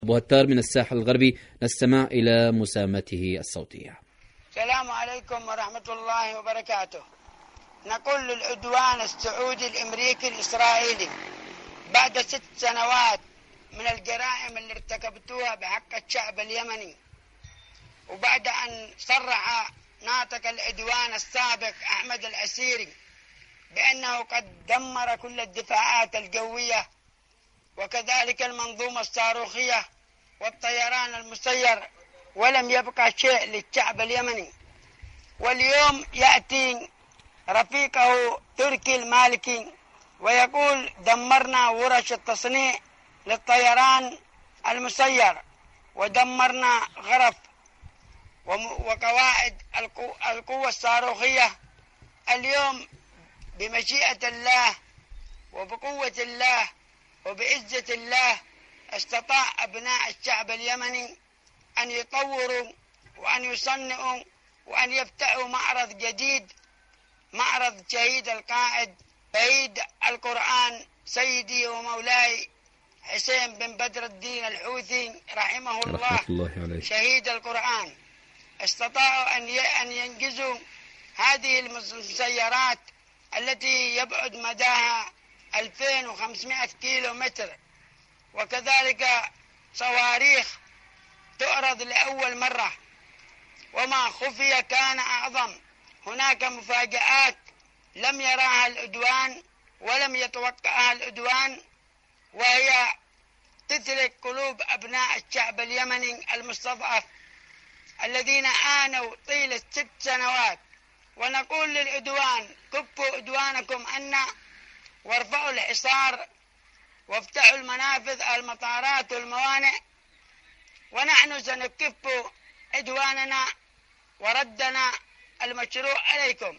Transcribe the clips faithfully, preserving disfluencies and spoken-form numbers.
أبو هتار من الساحل الغربي، نستمع إلى مساهمته الصوتية. السلام عليكم ورحمة الله وبركاته. نقول للعدوان السعودي الأمريكي الإسرائيلي بعد ست سنوات من الجرائم اللي ارتكبتوها بحق الشعب اليمني، وبعد أن صرح ناطق العدوان السابق أحمد العسيري بأنه قد دمر كل الدفاعات الجوية وكذلك المنظومة الصاروخية والطيران المسير، ولم يبقى شيء للشعب اليمني. واليوم يأتي رفيقه تركي المالكي ويقول دمرنا ورش التصنيع للطيران المسير، ودمرنا غرف وقواعد القوة الصاروخية. اليوم بمشيئة الله وبقوة الله وبعزة الله استطاع أبناء الشعب اليمني أن يطوروا وأن يصنعوا وأن يفتحوا معرض جديد، معرض شهيد القائد شهيد القرآن سيدي ومولاي حسين بن بدر الدين الحوثي رحمه الله, الله عليه. شهيد القرآن استطاعوا أن أن ينجزوا هذه المسيرات التي يبعد مداها ألفين وخمسمائة كيلو متر، وكذلك صواريخ تعرض لأول مرة، وما خفي كان أعظم. هناك مفاجآت لم يراها العدوان ولم يتوقعها العدوان، وهي تترك قلوب أبناء الشعب اليمني المستضعف الذين آنوا طيلة ست سنوات. ونقول للعدوان كفوا عدوانكم عنا وارفعوا الحصار وافتحوا المنافذ المطارات والموانئ، ونحن سنكف عدواننا وردنا المشروع عليكم.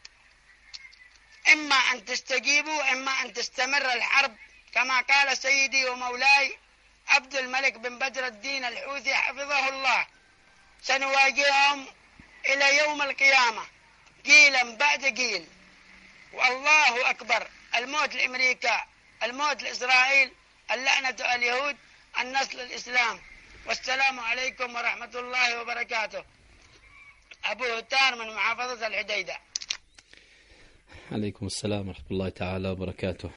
إما أن تستجيبوا إما أن تستمر الحرب كما قال سيدي ومولاي عبد الملك بن بدر الدين الحوثي حفظه الله. سنواجههم إلى يوم القيامة جيلا بعد جيل، والله أكبر. الموت لأمريكا، الموت لإسرائيل، اللعنة على اليهود، النصر للإسلام. والسلام عليكم ورحمة الله وبركاته. أبو هتار من محافظة الحديدة. عليكم السلام ورحمة الله تعالى وبركاته.